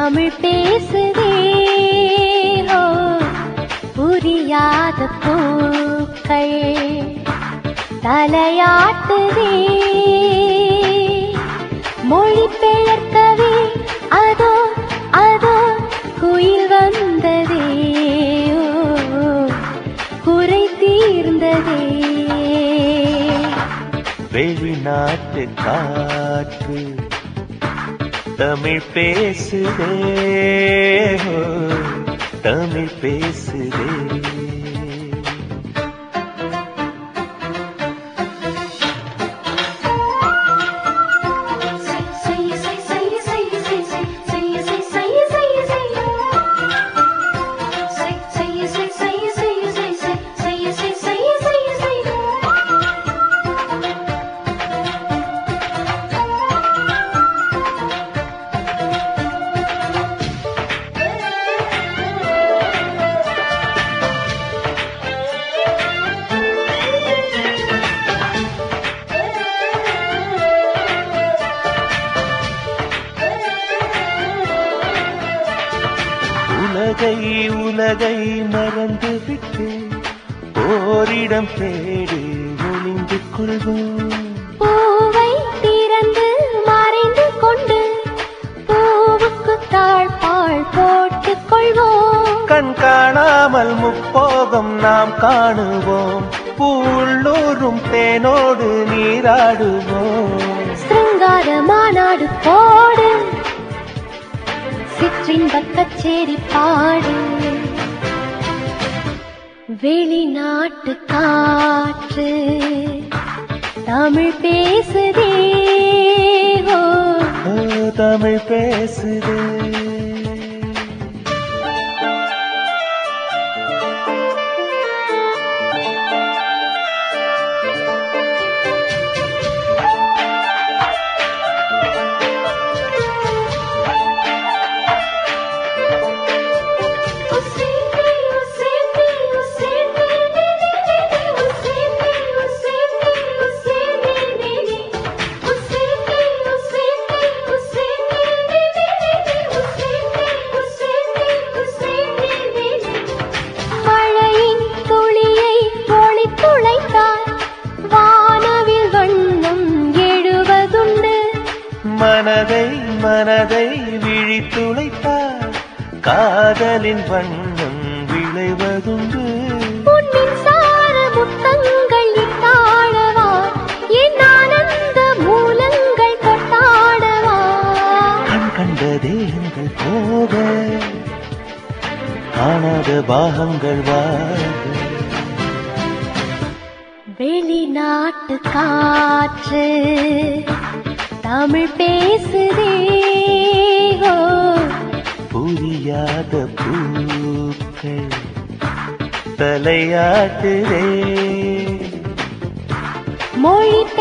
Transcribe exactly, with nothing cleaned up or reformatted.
தமிழ் பேசுதே ஓ புரியாத பூக்கள் தலையாட்டுதே மொழி பெயர்க்கவே அதோ அதோ குயில் வந்ததே ஓ குறை தீர்ந்ததே வெளிநாட்டு காற்று தமிழ் பேசுதே தமிழ் பேசுதே உலகை உலகை மறந்து விட்டு ஓரிடம் தேடி ஒளிந்து கொள்வோம் பூவை திறந்து மறைந்து கொண்டு பூவுக்கு தாழ்பாள் போட்டுக் கொள்வோம் கண் காணாமல் முப்போகம் நாம் காணுவோம் பூள்ளூரும் தேனோடு நீராடுவோம் சிருங்கார மாநாடு போடு சிற்றின்பக் கச்சேரி பாடு வெளிநாட்டு காற்று தமிழ் பேசுதே ஓ தமிழ் பேசுதே மனதை மனதை விழித்துளைத்தார் காதலின் வண்ணம் விளைவதுண்டு பொன்னின் சார முத்தங்கள் இட்டாடவா என் ஆனந்த மூலங்கள் கொட்டாடவா கண் கண்ட தேகங்கள் போக காணாத பாகங்கள் வாழ வெளிநாட்டு காற்று தமிழ் பேசுதே ஓ புரியாத பூக்கள் தலையாட்டுதே மொழி